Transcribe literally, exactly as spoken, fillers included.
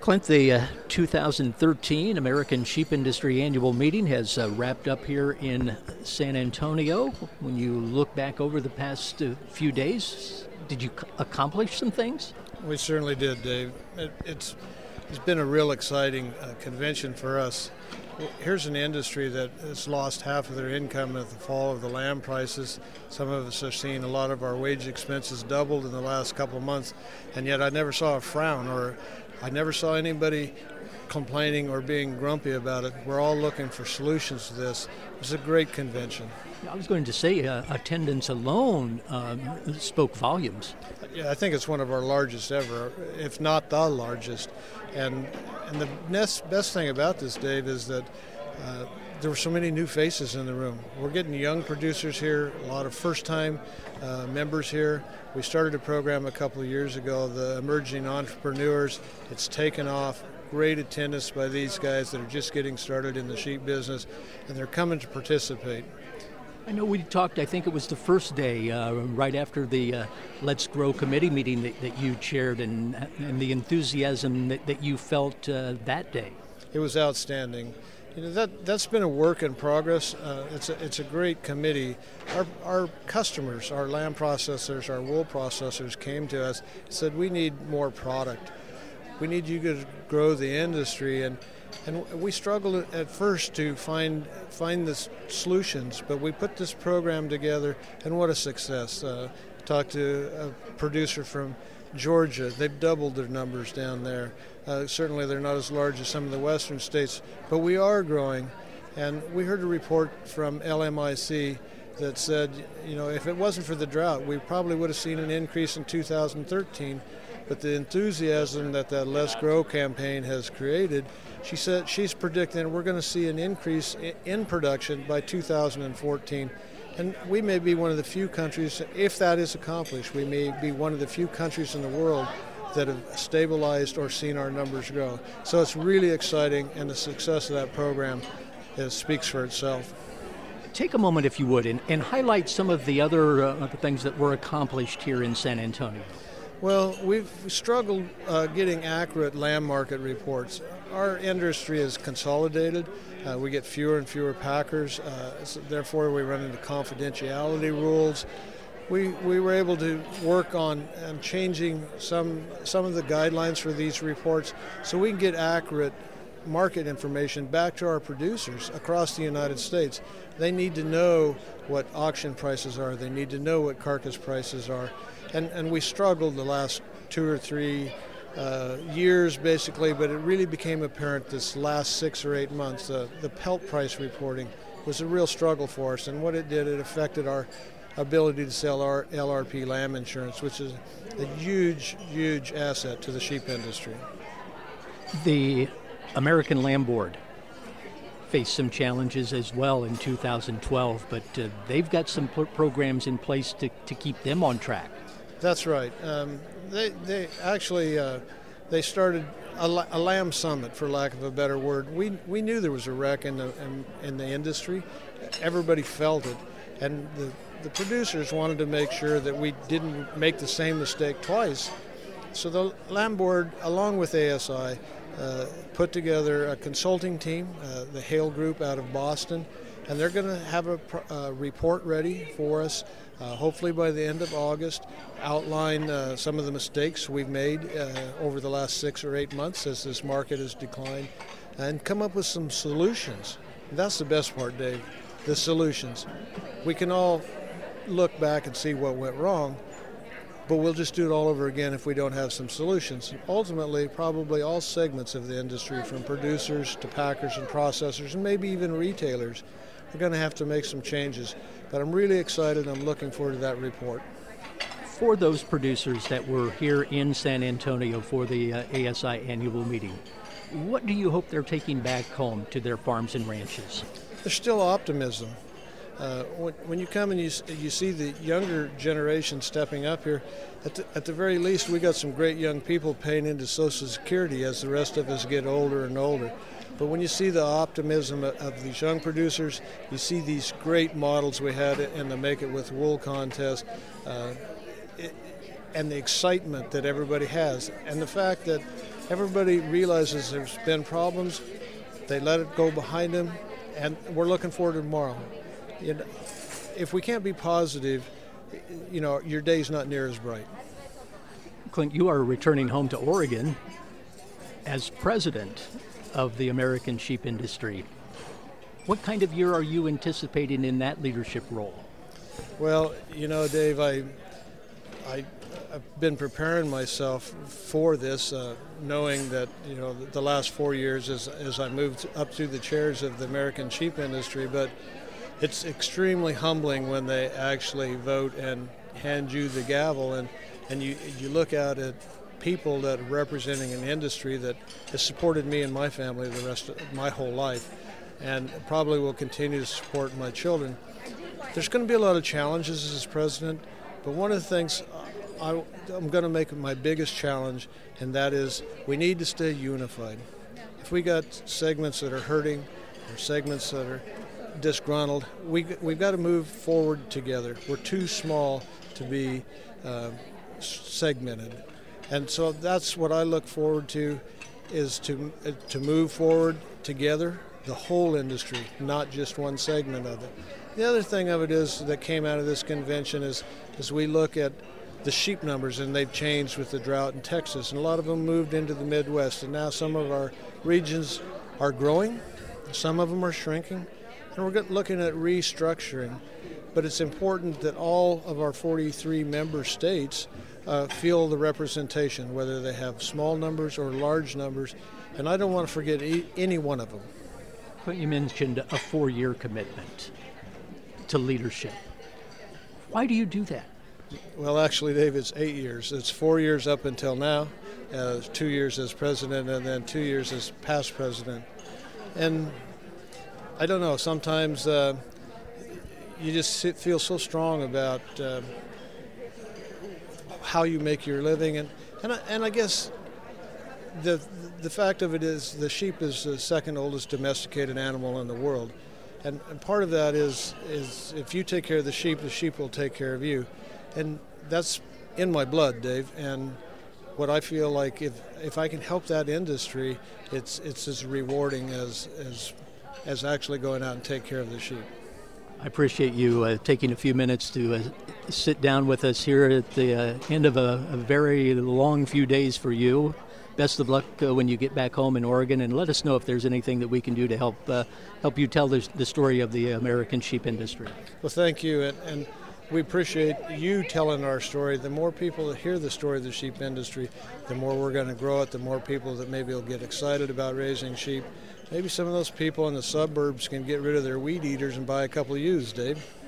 Clint, the uh, two thousand thirteen American Sheep Industry Annual Meeting has uh, wrapped up here in San Antonio. When you look back over the past uh, few days, did you c- accomplish some things? We certainly did, Dave. It, it's it's been a real exciting uh, convention for us. Here's an industry that has lost half of their income at the fall of the lamb prices. Some of us have seen a lot of our wage expenses doubled in the last couple of months, and yet I never saw a frown, or I never saw anybody complaining or being grumpy about it. We're all looking for solutions to this. It's a great convention. I was going to say uh, attendance alone um, spoke volumes. Yeah, I think it's one of our largest ever, if not the largest. And and the best, best thing about this, Dave, is that uh, there were so many new faces in the room. We're getting young producers here, a lot of first-time uh, members here. We started a program a couple of years ago, the Emerging Entrepreneurs. It's taken off. Great attendance by these guys that are just getting started in the sheep business, and they're coming to participate. I know we talked, I think it was the first day, uh, right after the uh, Let's Grow committee meeting that, that you chaired, and, and the enthusiasm that, that you felt uh, that day. It was outstanding. You know, that, that's been a work in progress. Uh, it's, a, it's a great committee. Our, our customers, our lamb processors, our wool processors came to us and said, we need more product. We need you to grow the industry. And And we struggled at first to find find the solutions, but we put this program together, and what a success. Uh, talked to a producer from Georgia. They've doubled their numbers down there. Uh, certainly they're not as large as some of the western states, but we are growing. And we heard a report from L M I C that said, you know, if it wasn't for the drought, we probably would have seen an increase in two thousand thirteen. But the enthusiasm that that Let's Grow campaign has created, she said she's predicting we're going to see an increase in production by two thousand fourteen. And we may be one of the few countries, if that is accomplished, we may be one of the few countries in the world that have stabilized or seen our numbers grow. So it's really exciting, and the success of that program is, speaks for itself. Take a moment, if you would, and, and highlight some of the other uh, things that were accomplished here in San Antonio. Well, we've struggled uh, getting accurate lamb market reports. Our industry is consolidated. Uh, we get fewer and fewer packers. Uh, so therefore, we run into confidentiality rules. We we were able to work on um, changing some some of the guidelines for these reports so we can get accurate market information back to our producers across the United States. They need to know what auction prices are. They need to know what carcass prices are. And and we struggled the last two or three uh, years, basically, but it really became apparent this last six or eight months. Uh, the pelt price reporting was a real struggle for us, and what it did, it affected our ability to sell our L R P lamb insurance, which is a huge, huge asset to the sheep industry. The American Lamb Board faced some challenges as well in two thousand twelve, but uh, they've got some p- programs in place to, to keep them on track. That's right. Um, they they actually uh, they started a, a lamb summit, for lack of a better word. We we knew there was a wreck in the in, in the industry. Everybody felt it, and the the producers wanted to make sure that we didn't make the same mistake twice. So the Lamb Board, along with A S I, uh, put together a consulting team, uh, the Hale Group out of Boston, and they're going to have a uh, report ready for us, uh, hopefully by the end of August, outline uh, some of the mistakes we've made uh, over the last six or eight months as this market has declined, and come up with some solutions. That's the best part, Dave, the solutions. We can all look back and see what went wrong, but we'll just do it all over again if we don't have some solutions. Ultimately, probably all segments of the industry, from producers to packers and processors, and maybe even retailers, are going to have to make some changes. But I'm really excited. I'm looking forward to that report. For those producers that were here in San Antonio for the uh, A S I annual meeting, what do you hope they're taking back home to their farms and ranches? There's still optimism. Uh, when, when you come and you you see the younger generation stepping up here, at the, at the very least, we got some great young people paying into Social Security as the rest of us get older and older. But when you see the optimism of, of these young producers, you see these great models we had in the Make It With Wool contest, uh, it, and the excitement that everybody has, and the fact that everybody realizes there's been problems. They let it go behind them, and we're looking forward to tomorrow. You know, if we can't be positive, you know, your day's not near as bright. Clint, you are returning home to Oregon as president of the American sheep industry. What kind of year are you anticipating in that leadership role? Well, you know, Dave, I, I, I've been preparing myself for this, uh, knowing that, you know, the last four years as, as I moved up through the chairs of the American sheep industry, but it's extremely humbling when they actually vote and hand you the gavel, and, and you, you look out at people that are representing an industry that has supported me and my family the rest of my whole life, and probably will continue to support my children. There's going to be a lot of challenges as president, but one of the things I, I'm going to make my biggest challenge, and that is we need to stay unified. If we got segments that are hurting or segments that are disgruntled, we, we've got to move forward together. We're too small to be uh, segmented. And so that's what I look forward to, is to, uh, to move forward together, the whole industry, not just one segment of it. The other thing of it is that came out of this convention is, is we look at the sheep numbers, and they've changed with the drought in Texas, and a lot of them moved into the Midwest, and now some of our regions are growing, some of them are shrinking, and we're looking at restructuring. But it's important that all of our forty-three member states uh, feel the representation, whether they have small numbers or large numbers, and I don't want to forget e- any one of them. But you mentioned a four-year commitment to leadership. Why do you do that? Well, actually, Dave, it's eight years. It's four years up until now, uh, two years as president, and then two years as past president. And I don't know, sometimes uh, you just sit, feel so strong about uh, how you make your living. And, and, I, and I guess the, the fact of it is the sheep is the second oldest domesticated animal in the world. And, and part of that is, is if you take care of the sheep, the sheep will take care of you. And that's in my blood, Dave. And what I feel like if if I can help that industry, it's it's as rewarding as as as actually going out and take care of the sheep. I appreciate you uh, taking a few minutes to uh, sit down with us here at the uh, end of a, a very long few days for you. Best of luck uh, when you get back home in Oregon, and let us know if there's anything that we can do to help uh, help you tell the, the story of the American sheep industry. Well, thank you, and, and we appreciate you telling our story. The more people that hear the story of the sheep industry, the more we're going to grow it, the more people that maybe will get excited about raising sheep. Maybe some of those people in the suburbs can get rid of their weed eaters and buy a couple of ewes, Dave.